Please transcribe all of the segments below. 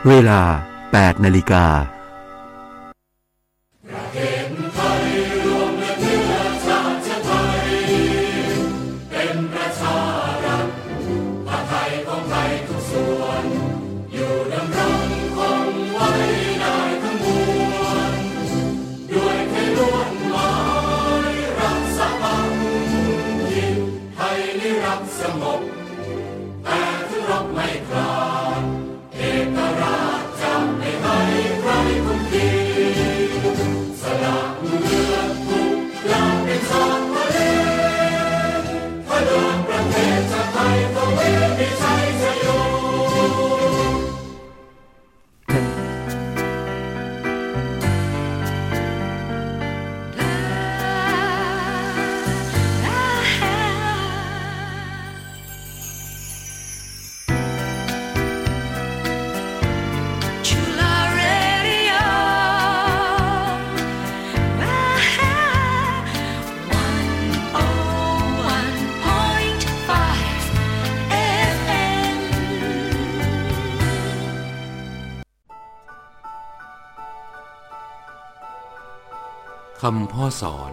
เวลา 8 นาฬิกาคำพ่อสอน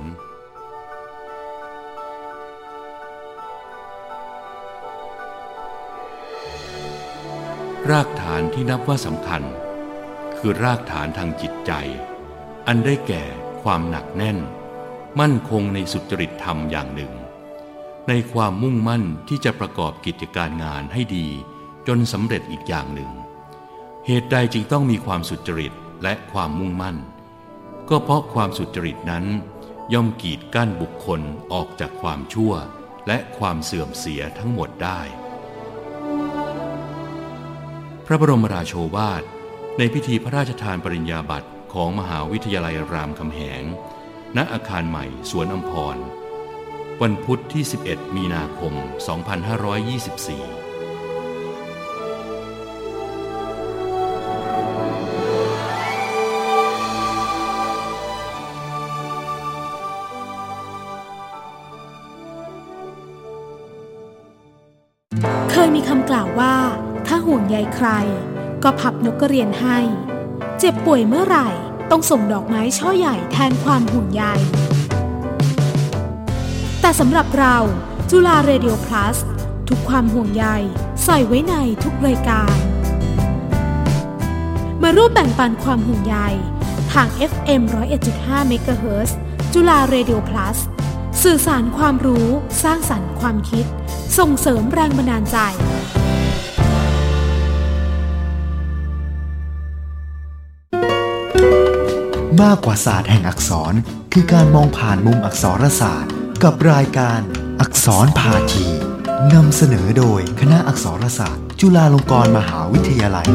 รากฐานที่นับว่าสำคัญคือรากฐานทางจิตใจอันได้แก่ความหนักแน่นมั่นคงในสุจริตธรรมอย่างหนึ่งในความมุ่งมั่นที่จะประกอบกิจการงานให้ดีจนสำเร็จอีกอย่างหนึ่งเหตุใดจึงต้องมีความสุจริตและความมุ่งมั่นก็เพราะความสุจริตนั้นย่อมกีดกั้นบุคคลออกจากความชั่วและความเสื่อมเสียทั้งหมดได้พระบรมราโชวาทในพิธีพระราชทานปริญญาบัตรของมหาวิทยาลัยรามคำแหงณอาคารใหม่สวนอัมพรวันพุธที่ 11 มีนาคม 2524 เคยมีคำกล่าวว่าถ้าห่วงใยใครก็พับนกกระเรียนให้เจ็บป่วยเมื่อไหร่ต้องส่งดอกไม้ช่อใหญ่แทนความห่วงใยแต่สำหรับเราจุฬาเรดิโอพลัสทุกความห่วงใยใส่ไว้ในทุกรายการมาร่วมแบ่งปันความห่วงใยทาง FM 101.5 เมกะเฮิรตซ์จุฬาเรดิโอพลัสสื่อสารความรู้สร้างสรรค์ความคิดส่งเสริมแรงบันดาลใจมากกว่าศาสตร์แห่งอักษรคือการมองผ่านมุมอักษรศาสตร์กับรายการอักษรพาทีนำเสนอโดยคณะอักษรศาสตร์จุฬาลงกรณ์มหาวิทยาลัย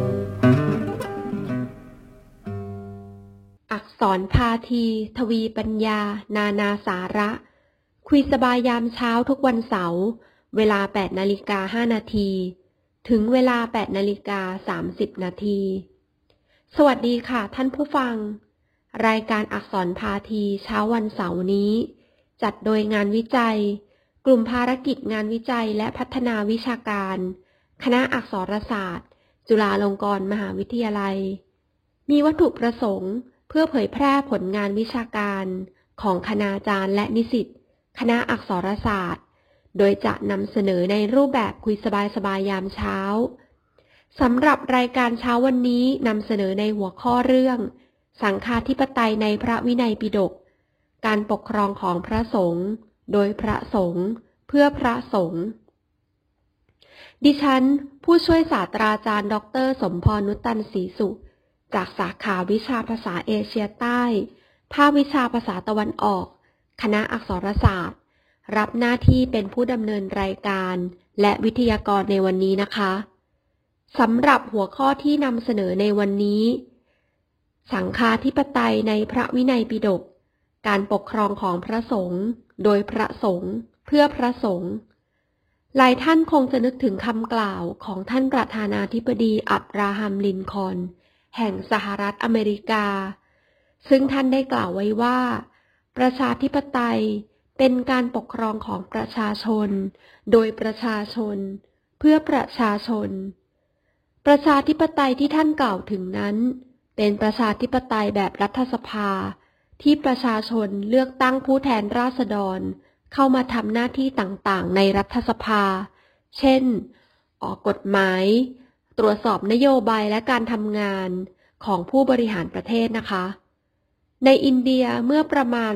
อักษรพาทีทวีปัญญานานาสาระคุยสบายยามเช้าทุกวันเสาร์เวลา 8:05 นาทีถึงเวลา 8:30 นาทีสวัสดีค่ะท่านผู้ฟังรายการอักษรพาทีเช้าวันเสาร์นี้จัดโดยงานวิจัยกลุ่มภารกิจงานวิจัยและพัฒนาวิชาการคณะอักษรศาสตร์จุฬาลงกรณ์มหาวิทยาลัยมีวัตถุประสงค์เพื่อเผยแพร่ผลงานวิชาการของคณาจารย์และนิสิตคณะอักษรศาสตร์โดยจะนำเสนอในรูปแบบคุยสบายๆยามเช้าสำหรับรายการเช้าวันนี้นำเสนอในหัวข้อเรื่องสังฆาธิปไตยในพระวินัยปิฎกการปกครองของพระสงฆ์โดยพระสงฆ์เพื่อพระสงฆ์ดิฉันผู้ช่วยศาสตราจารย์ดร.สมพร นุตตันศรีสุจากสาขาวิชาภาษาเอเชียใต้ภาควิชาภาษาตะวันออกคณะอักษรศาสตร์รับหน้าที่เป็นผู้ดำเนินรายการและวิทยากรในวันนี้นะคะสำหรับหัวข้อที่นำเสนอในวันนี้สังฆาธิปไตยในพระวินัยปิฎกการปกครองของพระสงฆ์โดยพระสงฆ์เพื่อพระสงฆ์หลายท่านคงจะนึกถึงคำกล่าวของท่านประธานาธิบดีอับราฮัมลินคอล์นแห่งสหรัฐอเมริกาซึ่งท่านได้กล่าวไว้ว่าประชาธิปไตยเป็นการปกครองของประชาชนโดยประชาชนเพื่อประชาชนประชาธิปไตยที่ท่านกล่าวถึงนั้นเป็นประชาธิปไตยแบบรัฐสภาที่ประชาชนเลือกตั้งผู้แทนราษฎรเข้ามาทำหน้าที่ต่างๆในรัฐสภาเช่นออกกฎหมายตรวจสอบนโยบายและการทำงานของผู้บริหารประเทศนะคะในอินเดียเมื่อประมาณ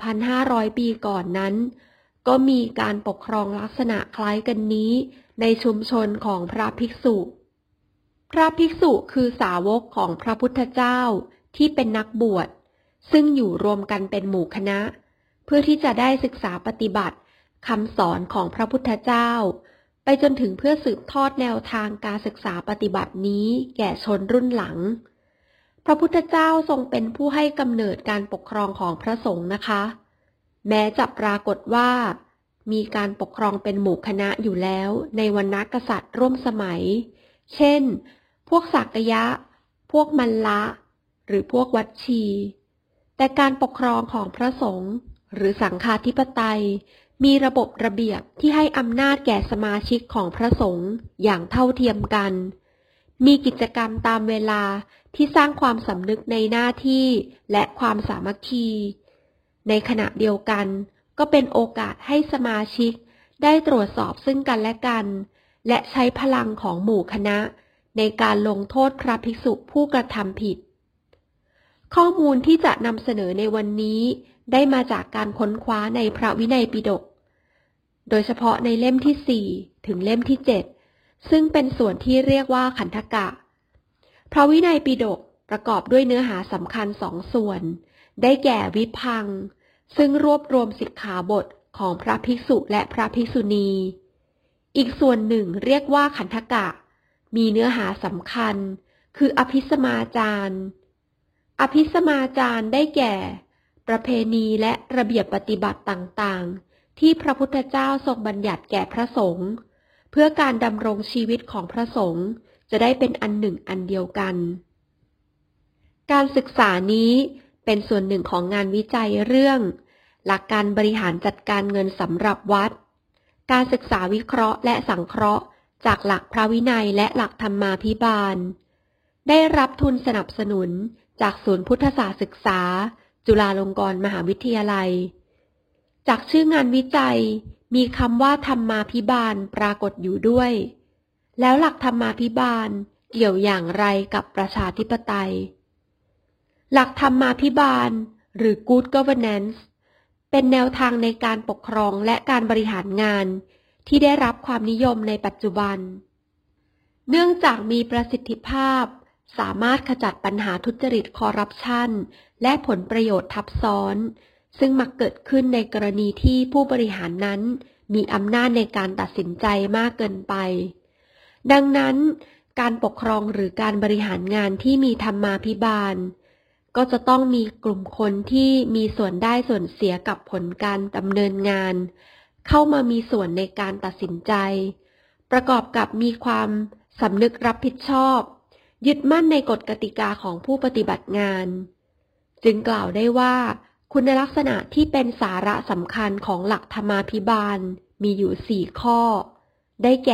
2,500 ปีก่อนนั้นก็มีการปกครองลักษณะคล้ายกันนี้ในชุมชนของพระภิกษุ พระภิกษุคือสาวกของพระพุทธเจ้าที่เป็นนักบวชซึ่งอยู่รวมกันเป็นหมู่คณะเพื่อที่จะได้ศึกษาปฏิบัติคำสอนของพระพุทธเจ้าไปจนถึงเพื่อสืบทอดแนวทางการศึกษาปฏิบัตินี้แก่ชนรุ่นหลังพระพุทธเจ้าทรงเป็นผู้ให้กำเนิดการปกครองของพระสงฆ์นะคะแม้จะปรากฏว่ามีการปกครองเป็นหมู่คณะอยู่แล้วในวรรณกษัตริย์ร่วมสมัยเช่นพวกสักยะพวกมัลละหรือพวกวัชชีแต่การปกครองของพระสงฆ์หรือสังฆาธิปไตยมีระบบระเบียบที่ให้อำนาจแก่สมาชิกของพระสงฆ์อย่างเท่าเทียมกันมีกิจกรรมตามเวลาที่สร้างความสำนึกในหน้าที่และความสามัคคีในขณะเดียวกันก็เป็นโอกาสให้สมาชิกได้ตรวจสอบซึ่งกันและกันและใช้พลังของหมู่คณะในการลงโทษพระภิกษุผู้กระทำผิดข้อมูลที่จะนำเสนอในวันนี้ได้มาจากการค้นคว้าในพระวินัยปิฎกโดยเฉพาะในเล่มที่4ถึงเล่มที่7ซึ่งเป็นส่วนที่เรียกว่าขันธกะพระวินัยปิฎกประกอบด้วยเนื้อหาสำคัญ2ส่วนได้แก่วิพังค์ซึ่งรวบรวมสิกขาบทของพระภิกษุและพระภิกษุณีอีกส่วนหนึ่งเรียกว่าขันธกะมีเนื้อหาสำคัญคืออภิสมาจาร อภิสมาจารได้แก่ประเพณีและระเบียบปฏิบัติต่างๆที่พระพุทธเจ้าทรงบัญญัติแก่พระสงฆ์เพื่อการดำรงชีวิตของพระสงฆ์จะได้เป็นอันหนึ่งอันเดียวกันการศึกษานี้เป็นส่วนหนึ่งของงานวิจัยเรื่องหลักการบริหารจัดการเงินสำหรับวัดการศึกษาวิเคราะห์และสังเคราะห์จากหลักพระวินัยและหลักธรรมาภิบาลได้รับทุนสนับสนุนจากศูนย์พุทธศาสตร์ศึกษาจุฬาลงกรณ์มหาวิทยาลัยจากชื่องานวิจัยมีคำว่าธรรมาภิบาลปรากฏอยู่ด้วยแล้วหลักธรรมาภิบาลเกี่ยวอย่างไรกับประชาธิปไตยหลักธรรมาภิบาลหรือ Good Governance เป็นแนวทางในการปกครองและการบริหารงานที่ได้รับความนิยมในปัจจุบันเนื่องจากมีประสิทธิภาพสามารถขจัดปัญหาทุจริตคอร์รัปชันและผลประโยชน์ทับซ้อนซึ่งมักเกิดขึ้นในกรณีที่ผู้บริหารนั้นมีอำนาจในการตัดสินใจมากเกินไปดังนั้นการปกครองหรือการบริหารงานที่มีธรรมาภิบาลก็จะต้องมีกลุ่มคนที่มีส่วนได้ส่วนเสียกับผลการดำเนินงานเข้ามามีส่วนในการตัดสินใจประกอบกับมีความสำนึกรับผิดชอบยึดมั่นในกฎกติกาของผู้ปฏิบัติงานจึงกล่าวได้ว่าคุณลักษณะที่เป็นสาระสำคัญของหลักธรรมาภิบาลมีอยู่4ข้อได้แก่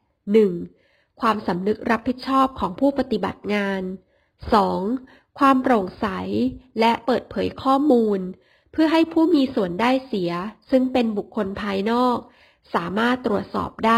1. ความสำนึกรับผิดชอบของผู้ปฏิบัติงาน 2. ความโปร่งใสและเปิดเผยข้อมูลเพื่อให้ผู้มีส่วนได้เสียซึ่งเป็นบุคคลภายนอกสามารถตรวจสอบได้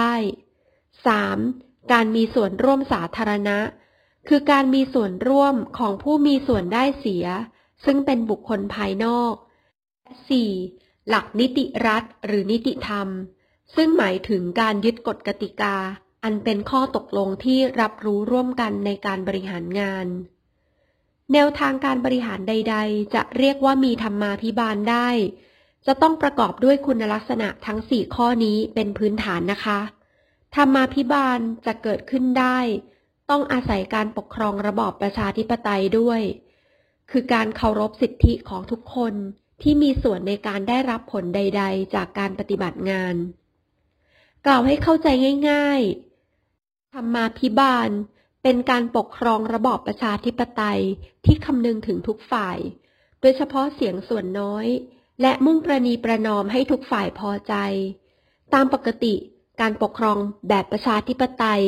3. การมีส่วนร่วมสาธารณะคือการมีส่วนร่วมของผู้มีส่วนได้เสียซึ่งเป็นบุคคลภายนอก 4. หลักนิติรัฐหรือนิติธรรมซึ่งหมายถึงการยึดกฎกติกาอันเป็นข้อตกลงที่รับรู้ร่วมกันในการบริหารงานแนวทางการบริหารใดๆจะเรียกว่ามีธรรมาภิบาลได้จะต้องประกอบด้วยคุณลักษณะทั้ง4ข้อนี้เป็นพื้นฐานนะคะธรรมาภิบาลจะเกิดขึ้นได้ต้องอาศัยการปกครองระบอบประชาธิปไตยด้วยคือการเคารพสิทธิของทุกคนที่มีส่วนในการได้รับผลใดๆจากการปฏิบัติงานกล่าวให้เข้าใจง่ายๆธรรมาภิบาลเป็นการปกครองระบอบประชาธิปไตยที่คำนึงถึงทุกฝ่ายโดยเฉพาะเสียงส่วนน้อยและมุ่งประนีประนอมให้ทุกฝ่ายพอใจตามปกติการปกครองแบบประชาธิปไตย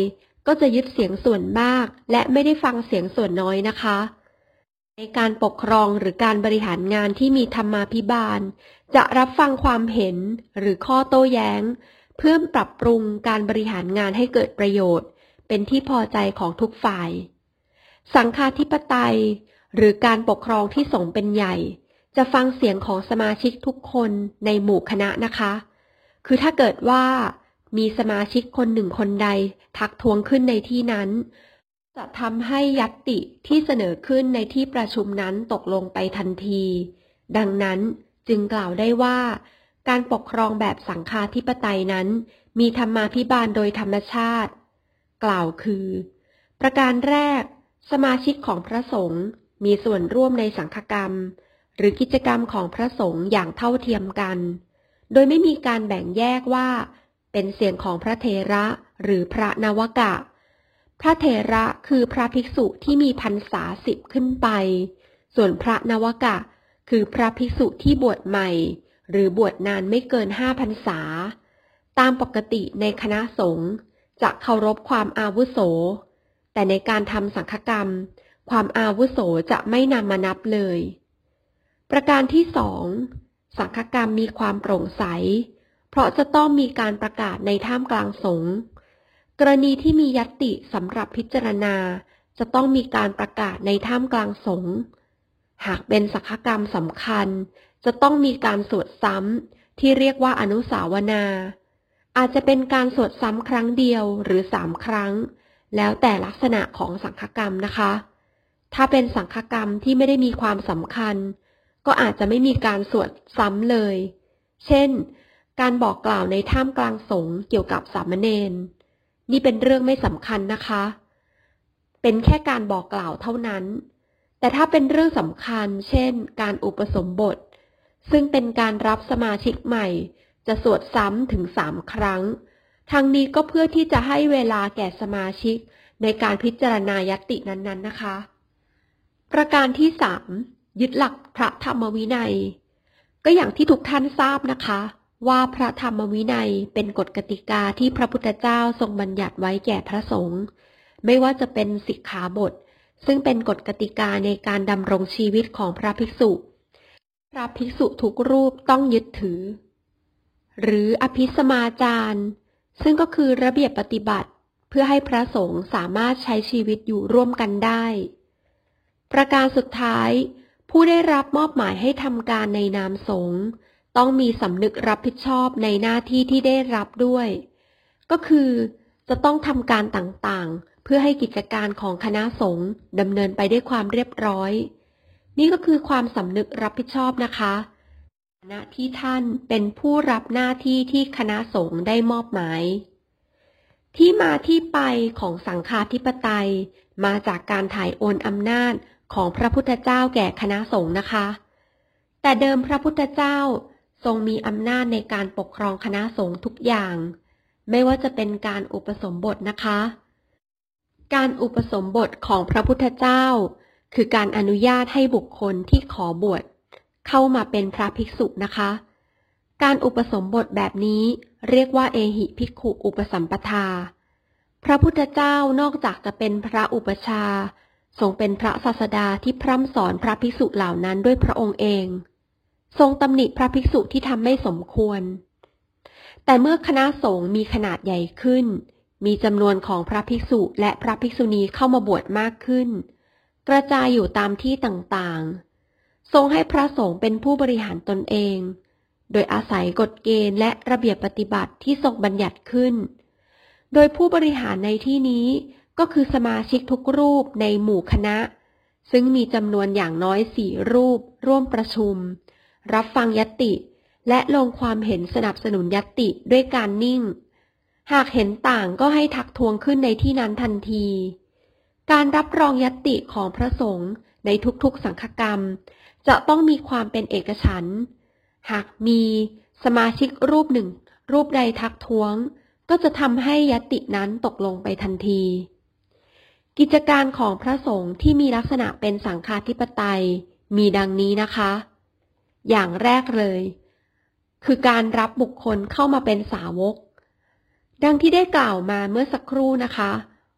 ก็จะยึดเสียงส่วนมากและไม่ได้ฟังเสียงส่วนน้อยนะคะในการปกครองหรือการบริหารงานที่มีธรรมาภิบาลจะรับฟังความเห็นหรือข้อโต้แย้งเพื่อปรับปรุงการบริหารงานให้เกิดประโยชน์เป็นที่พอใจของทุกฝ่ายสังฆาธิปไตยหรือการปกครองที่สงฆ์เป็นใหญ่จะฟังเสียงของสมาชิกทุกคนในหมู่คณะนะคะคือถ้าเกิดว่ามีสมาชิกคนหนึ่งคนใดทักท้วงขึ้นในที่นั้นจะทำให้ญัตติที่เสนอขึ้นในที่ประชุมนั้นตกลงไปทันทีดังนั้นจึงกล่าวได้ว่าการปกครองแบบสังฆาธิปไตยนั้นมีธรรมาภิบาลโดยธรรมชาติกล่าวคือประการแรกสมาชิกของพระสงฆ์มีส่วนร่วมในสังฆกรรมหรือกิจกรรมของพระสงฆ์อย่างเท่าเทียมกันโดยไม่มีการแบ่งแยกว่าเป็นเสียงของพระเถระหรือพระนวกะพระเถระคือพระภิกษุที่มีพรรษา10ขึ้นไปส่วนพระนวกะคือพระภิกษุที่บวชใหม่หรือบวชนานไม่เกิน5พรรษาตามปกติในคณะสงฆ์จะเคารพความอาวุโสแต่ในการทำสังฆกรรมความอาวุโสจะไม่นำมานับเลยประการที่2สังฆกรรมมีความโปร่งใสเพราะจะต้องมีการประกาศในท่ามกลางสงฆ์กรณีที่มีญัตติสำหรับพิจารณาจะต้องมีการประกาศในท่ามกลางสงฆ์หากเป็นสังฆกรรมสำคัญจะต้องมีการสวดซ้ำที่เรียกว่าอนุสาวนาอาจจะเป็นการสวดซ้ำครั้งเดียวหรือ3ครั้งแล้วแต่ลักษณะของสังฆกรรมนะคะถ้าเป็นสังฆกรรมที่ไม่ได้มีความสำคัญก็อาจจะไม่มีการสวดซ้ำเลยเช่นการบอกกล่าวในท่ามกลางสงฆ์เกี่ยวกับสามเณรนี่เป็นเรื่องไม่สำคัญนะคะเป็นแค่การบอกกล่าวเท่านั้นแต่ถ้าเป็นเรื่องสำคัญเช่นการอุปสมบทซึ่งเป็นการรับสมาชิกใหม่จะสวดซ้ำถึง3ครั้งทั้งนี้ก็เพื่อที่จะให้เวลาแก่สมาชิกในการพิจารณาญัตตินั้นๆนะคะประการที่3ยึดหลักพระธรรมวินัยก็อย่างที่ทุกท่านทราบนะคะว่าพระธรรมวินัยเป็นกฎกติกาที่พระพุทธเจ้าทรงบัญญัติไว้แก่พระสงฆ์ไม่ว่าจะเป็นสิกขาบทซึ่งเป็นกฎกติกาในการดำรงชีวิตของพระภิกษุทุกรูปต้องยึดถือหรืออภิสมาจารซึ่งก็คือระเบียบปฏิบัติเพื่อให้พระสงฆ์สามารถใช้ชีวิตอยู่ร่วมกันได้ประการสุดท้ายผู้ได้รับมอบหมายให้ทำการในนามสงฆ์ต้องมีสำนึกรับผิดชอบในหน้าที่ที่ได้รับด้วยก็คือจะต้องทำการต่างๆเพื่อให้กิจการของคณะสงฆ์ดำเนินไปด้วยความเรียบร้อยนี่ก็คือความสำนึกรับผิดชอบนะคะฐานะที่ท่านเป็นผู้รับหน้าที่ที่คณะสงฆ์ได้มอบหมายที่มาที่ไปของสังฆาธิปไตยมาจากการถ่ายโอนอำนาจของพระพุทธเจ้าแก่คณะสงฆ์นะคะแต่เดิมพระพุทธเจ้าทรงมีอำนาจในการปกครองคณะสงฆ์ทุกอย่างไม่ว่าจะเป็นการอุปสมบทนะคะการอุปสมบทของพระพุทธเจ้าคือการอนุญาตให้บุคคลที่ขอบวชเข้ามาเป็นพระภิกษุนะคะการอุปสมบทแบบนี้เรียกว่าเอหิภิกขุอุปสัมปทาพระพุทธเจ้านอกจากจะเป็นพระอุปชาทรงเป็นพระศาสดาที่พร่ำสอนพระภิกษุเหล่านั้นด้วยพระองค์เองทรงตำหนิพระภิกษุที่ทำไม่สมควรแต่เมื่อคณะสงฆ์มีขนาดใหญ่ขึ้นมีจำนวนของพระภิกษุและพระภิกษุณีเข้ามาบวชมากขึ้นกระจายอยู่ตามที่ต่างๆทรงให้พระสงฆ์เป็นผู้บริหารตนเองโดยอาศัยกฎเกณฑ์และระเบียบปฏิบัติที่ทรงบัญญัติขึ้นโดยผู้บริหารในที่นี้ก็คือสมาชิกทุกรูปในหมู่คณะซึ่งมีจำนวนอย่างน้อย4รูปร่วมประชุมรับฟังญัตติและลงความเห็นสนับสนุนญัตติด้วยการนิ่งหากเห็นต่างก็ให้ทักท้วงขึ้นในที่นั้นทันทีการรับรองญัตติของพระสงฆ์ในทุกๆสังฆกรรมจะต้องมีความเป็นเอกฉันท์หากมีสมาชิกรูปหนึ่งรูปใดทักท้วงก็จะทำให้ญัตตินั้นตกลงไปทันทีกิจการของพระสงฆ์ที่มีลักษณะเป็นสังฆาธิปไตยมีดังนี้นะคะอย่างแรกเลยคือการรับบุคคลเข้ามาเป็นสาวกดังที่ได้กล่าวมาเมื่อสักครู่นะคะ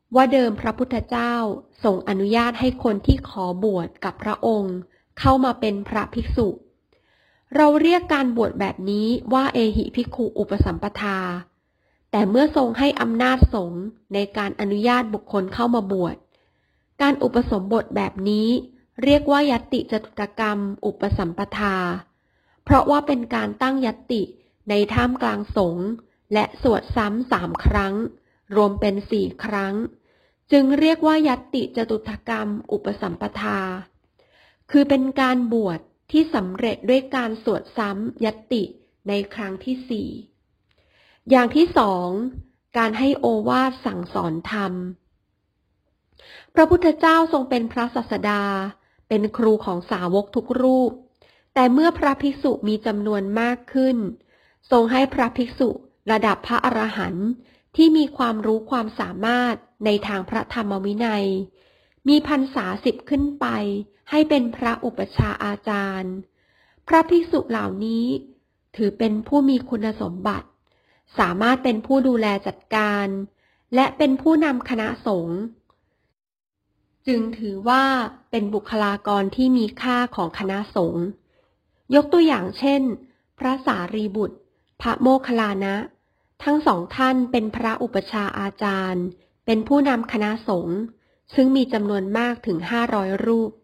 ว่าเดิมพระพุทธเจ้าทรงอนุญาตให้คนที่ขอบวชกับพระองค์เข้ามาเป็นพระภิกษุเราเรียกการบวชแบบนี้ว่าเอหิภิกขุอุปสัมปทาแต่เมื่อทรงให้อำนาจสงฆ์ในการอนุญาตบุคคลเข้ามาบวชการอุปสมบทแบบนี้เรียกว่ายัตติจตุตกรรมอุปสัมปทาเพราะว่าเป็นการตั้งยัตติในท่ามกลางสงฆ์และสวดซ้ำ3 ครั้งรวมเป็น4 ครั้งจึงเรียกว่ายัตติจตุตกรรมอุปสัมปทาคือเป็นการบวชที่สำเร็จด้วยการสวดซ้ำยัตติในครั้งที่4อย่างที่2การให้โอวาทสั่งสอนธรรมพระพุทธเจ้าทรงเป็นพระศาสดาเป็นครูของสาวกทุกรูปแต่เมื่อพระภิกษุมีจำนวนมากขึ้นทรงให้พระภิกษุระดับพระอรหันต์ที่มีความรู้ความสามารถในทางพระธรรมวินัยมีพรรษา10ขึ้นไปให้เป็นพระอุปัชฌาย์อาจารย์พระภิกษุเหล่านี้ถือเป็นผู้มีคุณสมบัติสามารถเป็นผู้ดูแลจัดการและเป็นผู้นำคณะสงฆ์จึงถือว่าเป็นบุคลากรที่มีค่าของคณะสงฆ์ยกตัวอย่างเช่นพระสารีบุตรพระโมคคัลลานะทั้ง2 ท่านเป็นพระอุปัชฌาย์อาจารย์เป็นผู้นำคณะสงฆ์ซึ่งมีจำนวนมากถึง500 รูป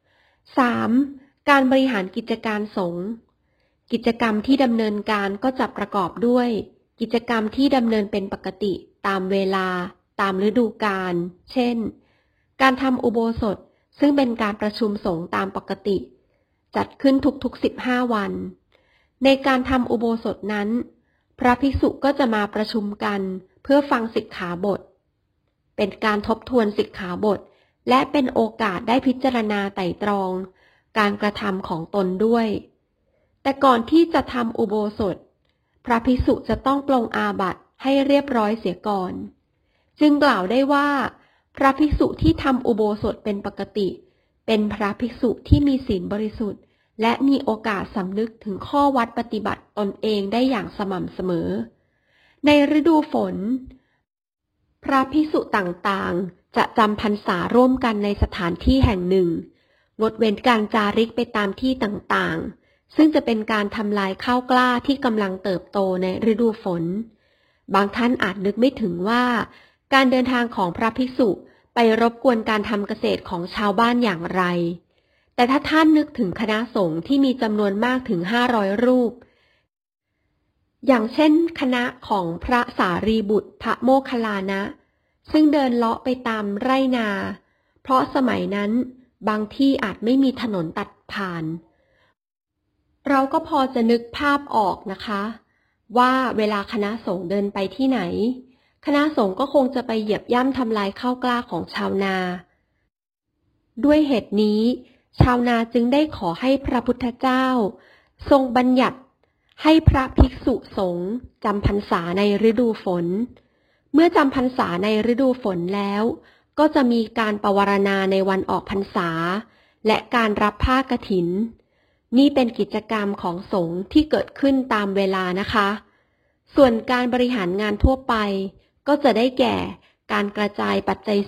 3. การบริหารกิจการสงฆ์กิจกรรมที่ดำเนินการก็จะประกอบด้วยกิจกรรมที่ดำเนินเป็นปกติตามเวลาตามฤดูกาลเช่นการทำอุโบสถซึ่งเป็นการประชุมสงฆ์ตามปกติจัดขึ้นทุกๆ15 วันในการทำอุโบสถนั้นพระภิกษุก็จะมาประชุมกันเพื่อฟังสิกขาบทเป็นการทบทวนสิกขาบทและเป็นโอกาสได้พิจารณาไตร่ตรองการกระทำของตนด้วยแต่ก่อนที่จะทำอุโบสถพระภิกษุจะต้องปลงอาบัติให้เรียบร้อยเสียก่อนจึงกล่าวได้ว่าพระภิกษุที่ทำอุโบสถเป็นปกติเป็นพระภิกษุที่มีศีลบริสุทธิ์และมีโอกาสสำนึกถึงข้อวัดปฏิบัติตนเองได้อย่างสม่ำเสมอในฤดูฝนพระภิกษุต่างๆจะจำพรรษาร่วมกันในสถานที่แห่งหนึ่งงดเว้นการจาริกไปตามที่ต่างๆซึ่งจะเป็นการทำลายข้าวกล้าที่กำลังเติบโตในฤดูฝนบางท่านอาจนึกไม่ถึงว่าการเดินทางของพระภิกษุไปรบกวนการทำเกษตรของชาวบ้านอย่างไรแต่ถ้าท่านนึกถึงคณะสงฆ์ที่มีจำนวนมากถึง500 รูปอย่างเช่นคณะของพระสารีบุตรพระโมคคัลลานะซึ่งเดินเลาะไปตามไร่นาเพราะสมัยนั้นบางที่อาจไม่มีถนนตัดผ่านเราก็พอจะนึกภาพออกนะคะว่าเวลาคณะสงฆ์เดินไปที่ไหนคณะสงฆ์ก็คงจะไปเหยียบย่ำทำลายข้าวกล้าของชาวนาด้วยเหตุนี้ชาวนาจึงได้ขอให้พระพุทธเจ้าทรงบัญญัติให้พระภิกษุสงฆ์จำพรรษาในฤดูฝนเมื่อจำพรรษาในฤดูฝนแล้วก็จะมีการปวารณาในวันออกพรรษาและการรับผ้ากฐินนี่เป็นกิจกรรมของสงฆ์ที่เกิดขึ้นตามเวลานะคะส่วนการบริหารงานทั่วไปก็จะได้แก่การกระจายปัจจัย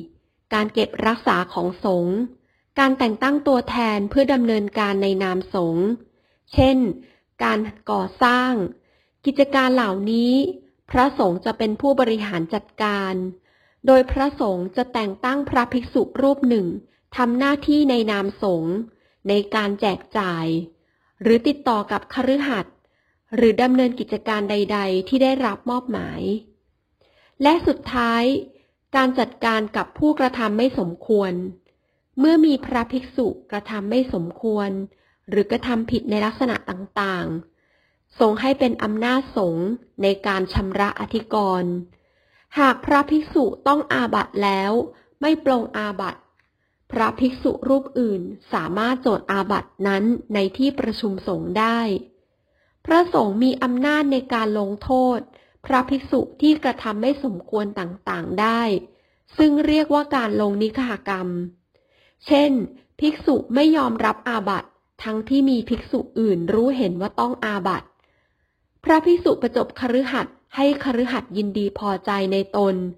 4การเก็บรักษาของสงฆ์การแต่งตั้งตัวแทนเพื่อดำเนินการในนามสงฆ์เช่นการก่อสร้างกิจการเหล่านี้พระสงฆ์จะเป็นผู้บริหารจัดการโดยพระสงฆ์จะแต่งตั้งพระภิกษุรูปหนึ่งทำหน้าที่ในนามสงฆ์ในการแจกจ่ายหรือติดต่อกับคฤหัสถ์หรือดำเนินกิจการใดๆที่ได้รับมอบหมายและสุดท้ายการจัดการกับผู้กระทำไม่สมควรเมื่อมีพระภิกษุกระทำไม่สมควรหรือกระทำผิดในลักษณะต่างๆทรงให้เป็นอำนาจสงฆ์ในการชำระอธิกรณ์หากพระภิกษุต้องอาบัติแล้วไม่ปลงอาบัติพระภิกษุรูปอื่นสามารถโจทย์อาบัตินั้นในที่ประชุมสงฆ์ได้พระสงฆ์มีอำนาจในการลงโทษพระภิกษุที่กระทำไม่สมควรต่างๆได้ซึ่งเรียกว่าการลงนิฆากรรมเช่นภิกษุไม่ยอมรับอาบัติทั้งที่มีภิกษุอื่นรู้เห็นว่าต้องอาบัติพระภิกษุประจบคฤหัสถ์ให้คฤหัสถ์ยินดีพอใจในตน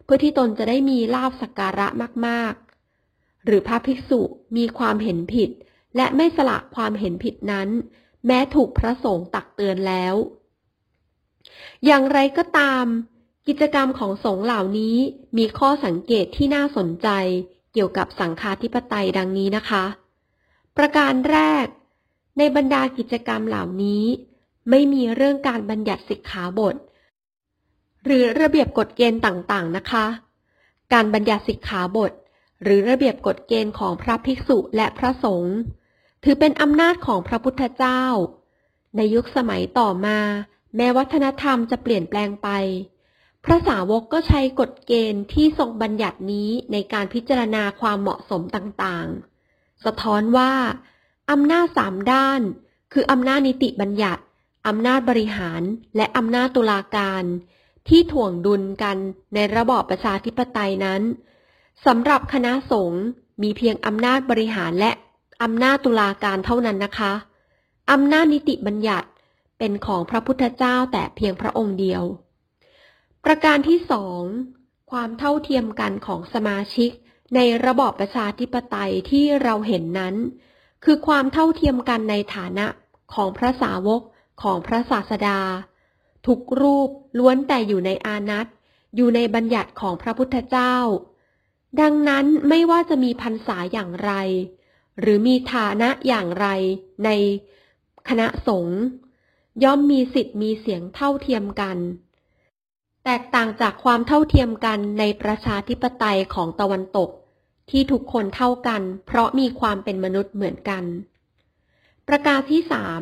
พื่อที่ตนจะได้มีลาภสักการะมากๆหรือพระภิกษุมีความเห็นผิดและไม่สละความเห็นผิดนั้นแม้ถูกพระสงฆ์ตักเตือนแล้วอย่างไรก็ตามกิจกรรมของสงฆ์เหล่านี้มีข้อสังเกตที่น่าสนใจเกี่ยวกับสังฆาธิปไตยดังนี้นะคะประการแรกในบรรดากิจกรรมเหล่านี้ไม่มีเรื่องการบัญญัติสิกขาบทหรือระเบียบกฎเกณฑ์ต่างๆนะคะการบัญญัติสิกขาบทหรือระเบียบกฎเกณฑ์ของพระภิกษุและพระสงฆ์ถือเป็นอำนาจของพระพุทธเจ้าในยุคสมัยต่อมาแม้วัฒนธรรมจะเปลี่ยนแปลงไปพระสาวกก็ใช้กฎเกณฑ์ที่ทรงบัญญัตินี้ในการพิจารณาความเหมาะสมต่างๆสะท้อนว่าอำนาจ3ด้านคืออำนาจนิติบัญญัติอำนาจบริหารและอำนาจตุลาการที่ถ่วงดุลกันในระบอบประชาธิปไตยนั้นสำหรับคณะสงฆ์มีเพียงอำนาจบริหารและอำนาจตุลาการเท่านั้นนะคะอำนาจนิติบัญญัติเป็นของพระพุทธเจ้าแต่เพียงพระองค์เดียวประการที่2ความเท่าเทียมกันของสมาชิกในระบอบประชาธิปไตยที่เราเห็นนั้นคือความเท่าเทียมกันในฐานะของพระสาวกของพระศาสดาทุกรูปล้วนแต่อยู่ในอานัตอยู่ในบัญญัติของพระพุทธเจ้าดังนั้นไม่ว่าจะมีพรรษาอย่างไรหรือมีฐานะอย่างไรในคณะสงฆ์ย่อมมีสิทธิ์มีเสียงเท่าเทียมกันแตกต่างจากความเท่าเทียมกันในประชาธิปไตยของตะวันตกที่ทุกคนเท่ากันเพราะมีความเป็นมนุษย์เหมือนกันประการที่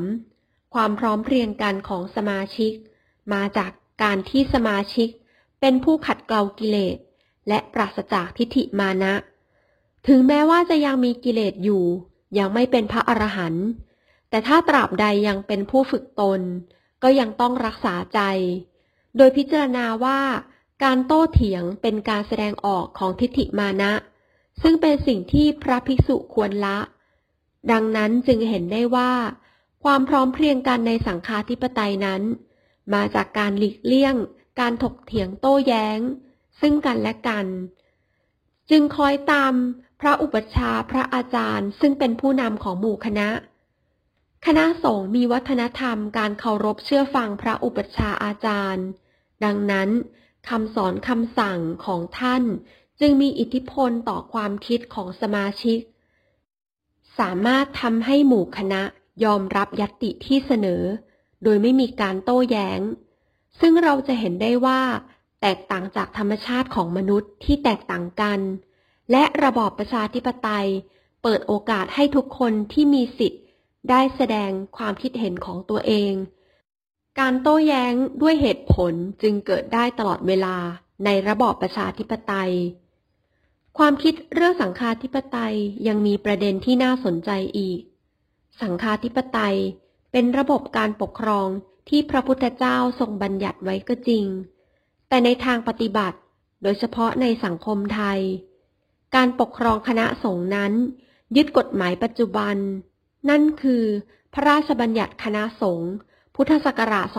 3ความพร้อมเพรียงกันของสมาชิกมาจากการที่สมาชิกเป็นผู้ขัดเกลากิเลสและปราศจากทิฏฐิมานะถึงแม้ว่าจะยังมีกิเลสอยู่ยังไม่เป็นพระอรหันต์แต่ถ้าตราบใดยังเป็นผู้ฝึกตนก็ยังต้องรักษาใจโดยพิจารณาว่าการโต้เถียงเป็นการแสดงออกของทิฏฐิมานะซึ่งเป็นสิ่งที่พระภิกษุควรละดังนั้นจึงเห็นได้ว่าความพร้อมเพรียงกันในสังฆาธิปไตยนั้นมาจากการหลีกเลี่ยงการถกเถียงโต้แย้งซึ่งกันและกันจึงคอยตามพระอุปัชฌาย์พระอาจารย์ซึ่งเป็นผู้นำของหมู่คณะสงฆ์มีวัฒนธรรมการเคารพเชื่อฟังพระอุปัชฌาย์อาจารย์ดังนั้นคำสอนคำสั่งของท่านจึงมีอิทธิพลต่อความคิดของสมาชิกสามารถทำให้หมู่คณะยอมรับญัตติที่เสนอโดยไม่มีการโต้แย้งซึ่งเราจะเห็นได้ว่าแตกต่างจากธรรมชาติของมนุษย์ที่แตกต่างกันและระบอบประชาธิปไตยเปิดโอกาสให้ทุกคนที่มีสิทธิ์ได้แสดงความคิดเห็นของตัวเองการโต้แย้งด้วยเหตุผลจึงเกิดได้ตลอดเวลาในระบอบประชาธิปไตยความคิดเรื่องสังฆาธิปไตยยังมีประเด็นที่น่าสนใจอีกสังฆาธิปไตยเป็นระบบการปกครองที่พระพุทธเจ้าทรงบัญญัติไว้ก็จริงแต่ในทางปฏิบัติโดยเฉพาะในสังคมไทยการปกครองคณะสงฆ์นั้นยึดกฎหมายปัจจุบันนั่นคือพระราชบัญญัติคณะสงฆ์พุทธศักราช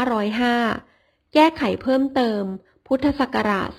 2505 แก้ไขเพิ่มเติมพุทธศักราช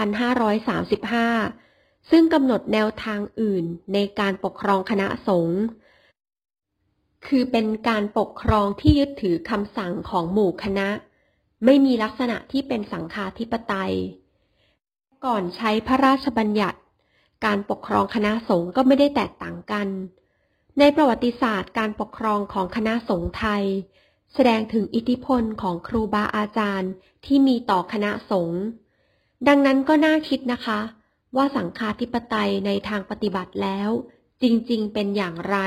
2535 ซึ่งกำหนดแนวทางอื่นในการปกครองคณะสงฆ์คือเป็นการปกครองที่ยึดถือคำสั่งของหมู่คณะไม่มีลักษณะที่เป็นสังฆาธิปไตยก่อนใช้พระราชบัญญัติการปกครองคณะสงฆ์ก็ไม่ได้แตกต่างกันในประวัติศาสตร์การปกครองของคณะสงฆ์ไทยแสดงถึงอิทธิพลของครูบาอาจารย์ที่มีต่อคณะสงฆ์ดังนั้นก็น่าคิดนะคะว่าสังฆาธิปไตยในทางปฏิบัติแล้วจริงๆเป็นอย่างไร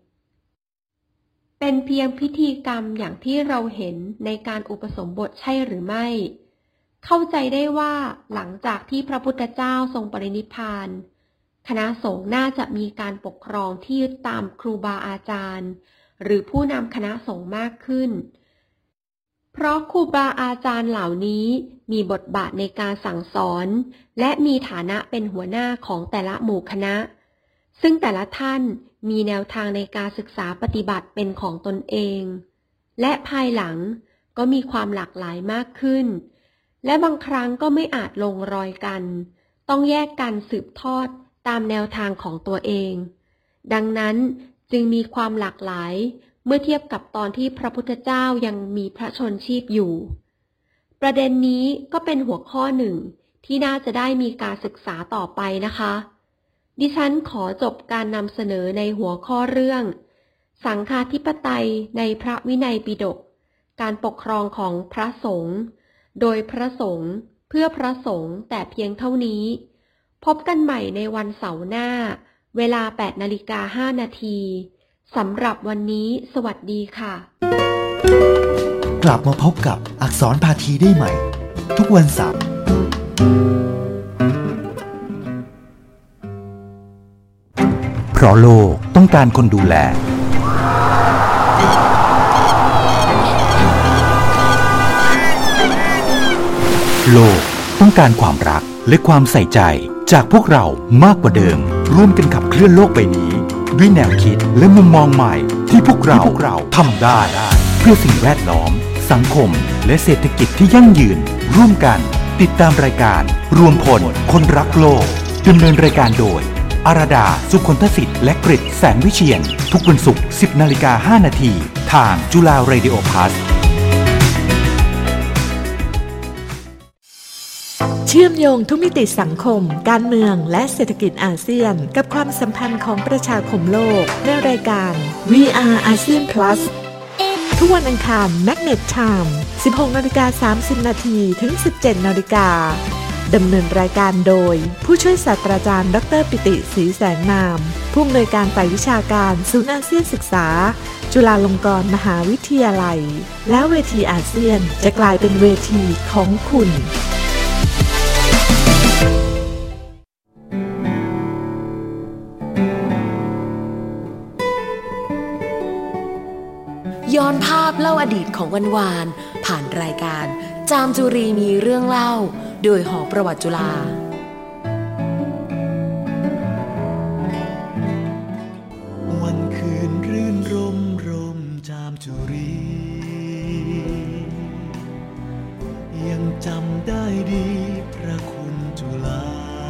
เป็นเพียงพิธีกรรมอย่างที่เราเห็นในการอุปสมบทใช่หรือไม่เข้าใจได้ว่าหลังจากที่พระพุทธเจ้าทรงปรินิพพานคณะสงฆ์น่าจะมีการปกครองที่ยึดตามครูบาอาจารย์หรือผู้นำคณะสงฆ์มากขึ้นเพราะครูบาอาจารย์เหล่านี้มีบทบาทในการสั่งสอนและมีฐานะเป็นหัวหน้าของแต่ละหมู่คณะซึ่งแต่ละท่านมีแนวทางในการศึกษาปฏิบัติเป็นของตนเองและภายหลังก็มีความหลากหลายมากขึ้นและบางครั้งก็ไม่อาจลงรอยกันต้องแยกกันสืบทอดตามแนวทางของตัวเองดังนั้นจึงมีความหลากหลายเมื่อเทียบกับตอนที่พระพุทธเจ้ายังมีพระชนชีพอยู่ประเด็นนี้ก็เป็นหัวข้อหนึ่งที่น่าจะได้มีการศึกษาต่อไปนะคะดิฉันขอจบการนำเสนอในหัวข้อเรื่องสังฆาธิปไตยในพระวินัยปิฎกการปกครองของพระสงฆ์โดยพระสงฆ์เพื่อพระสงฆ์แต่เพียงเท่านี้พบกันใหม่ในวันเสาร์หน้าเวลา 8:05 นาทีสำหรับวันนี้สวัสดีค่ะกลับมาพบกับอักษรภาคีได้ใหม่ทุกวันเสาร์เพราะโลกต้องการคนดูแลโลกต้องการความรักและความใส่ใจจากพวกเรามากกว่าเดิมร่วมกันขับเคลื่อนโลกใบนี้ด้วยแนวคิดและมุมมองใหม่ที่พวกเราทำได้เพื่อสิ่งแวดล้อมสังคมและเศรษฐกิจที่ยั่งยืนร่วมกันติดตามรายการรวมพลคนรักโลกดำเนินรายการโดยอาราดาสุคนทศิษย์และกฤษแสงวิเชียรทุกวันศุกร์ 10:05 นาทีทางจุฬาเรดิโอพลัสเชื่อมโยงทุกมิติสังคมการเมืองและเศรษฐกิจอาเซียนกับความสัมพันธ์ของประชาคมโลกในรายการ VR ASEAN Plus ทุกวันอังคาร Magnet Time 16:30 นาทีถึง 17:00 น.ดำเนินรายการโดยผู้ช่วยศาสตราจารย์ดร.ปิติศรีแสงนามผู้อำนวยการฝ่ายวิชาการศูนย์อาเซียนศึกษาจุฬาลงกรณ์มหาวิทยาลัยแล้วเวทีอาเซียนจะกลายเป็นเวทีของคุณย้อนภาพเล่าอดีตของวันวานผ่านรายการจามจุรีมีเรื่องเล่าโดยหอประวัติจุฬาวันคืนรื่นรมจามจุรียังจำได้ดีพระคุณจุฬา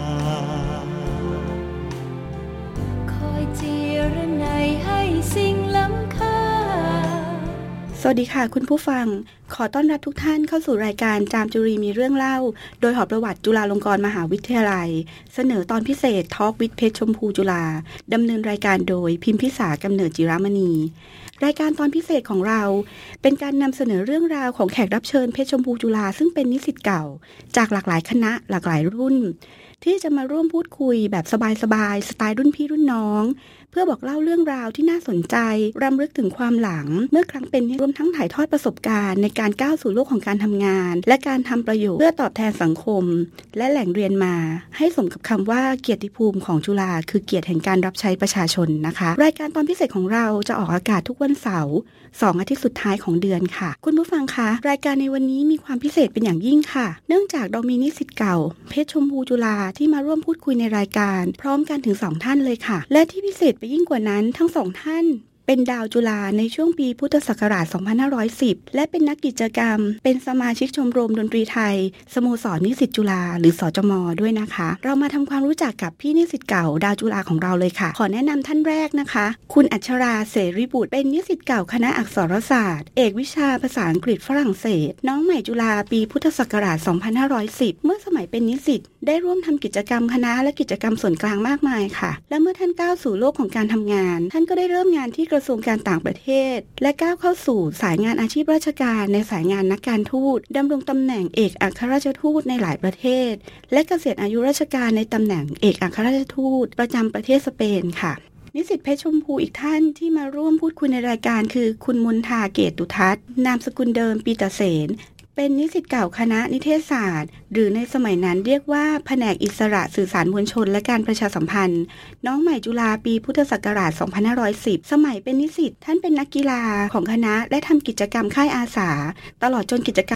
คอยเจรไนให้สิ่งล้ำค่าสวัสดีค่ะคุณผู้ฟังขอต้อนรับทุกท่านเข้าสู่รายการจามจุรีมีเรื่องเล่าโดยหอประวัติจุฬาลงกรณ์มหาวิทยาลัยเสนอตอนพิเศษทอล์กวิดเพชรชมพูจุฬาดำเนินรายการโดยพิมพิสากำเนิดจิรมณีรายการตอนพิเศษของเราเป็นการนำเสนอเรื่องราวของแขกรับเชิญเพชรชมพูจุฬาซึ่งเป็นนิสิตเก่าจากหลากหลายคณะหลากหลายรุ่นที่จะมาร่วมพูดคุยแบบสบายๆสไตล์รุ่นพี่รุ่นน้องเพื่อบอกเล่าเรื่องราวที่น่าสนใจรำลึกถึงความหลังเมื่อครั้งเป็นรวมทั้งถ่ายทอดประสบการณ์ในการก้าวสู่โลกของการทำงานและการทำประโยชน์เพื่อตอบแทนสังคมและแหล่งเรียนมาให้สมกับคำว่าเกียรติภูมิของจุฬาคือเกียรติแห่งการรับใช้ประชาชนนะคะรายการตอนพิเศษของเราจะออกอากาศทุกวันเสาร์2 อาทิตย์สุดท้ายของเดือนค่ะคุณผู้ฟังคะรายการในวันนี้มีความพิเศษเป็นอย่างยิ่งค่ะเนื่องจากเรามีนิสิตเก่าเพชรชมพูจุฬาที่มาร่วมพูดคุยในรายการพร้อมกันถึง2 ท่านเลยค่ะและที่พิเศษไปยิ่งกว่านั้นทั้ง2 ท่านเป็นดาวจุฬาในช่วงปีพุทธศักราช 2510 และเป็นนักกิจกรรมเป็นสมาชิกชมรมดนตรีไทยสโมสรนิสิตจุฬาหรือสจม.ด้วยนะคะเรามาทำความรู้จักกับพี่นิสิตเก่าดาวจุฬาของเราเลยค่ะขอแนะนำท่านแรกนะคะคุณอัชราเสรีบุตรเป็นนิสิตเก่าคณะอักษรศาสตร์เอกวิชาภาษาอังกฤษฝรั่งเศสน้องใหม่จุฬาปีพุทธศักราช 2510 เมื่อสมัยเป็นนิสิตได้ร่วมทำกิจกรรมคณะและกิจกรรมส่วนกลางมากมายค่ะและเมื่อท่านก้าวสู่โลกของการทำงานท่านก็ได้เริ่มงานที่กระทรวงการต่างประเทศและก้าวเข้าสู่สายงานอาชีพราชการในสายงานนักการทูตดำรงตำแหน่งเอกอัครราชทูตในหลายประเทศและเกษียณอายุราชการในตำแหน่งเอกอัครราชทูตประจำประเทศสเปนค่ะนิสิตเพชรชมพูอีกท่านที่มาร่วมพูดคุยในรายการคือคุณมนทาเกตตุทัศน์นามสกุลเดิมปีตะเสนเป็นนิสิตเก่าคณะนิเทศศาสตร์หรือในสมัยนั้นเรียกว่าแผนกอิสระสื่อสารมวลชนและการประชาสัมพันธ์น้องใหม่จุฬาปีพุทธศักราช 2510 สมัยเป็นนิสิตท่านเป็นนักกีฬาของคณะและทำกิจกรรมค่ายอาสาตลอดจนกิจกรรม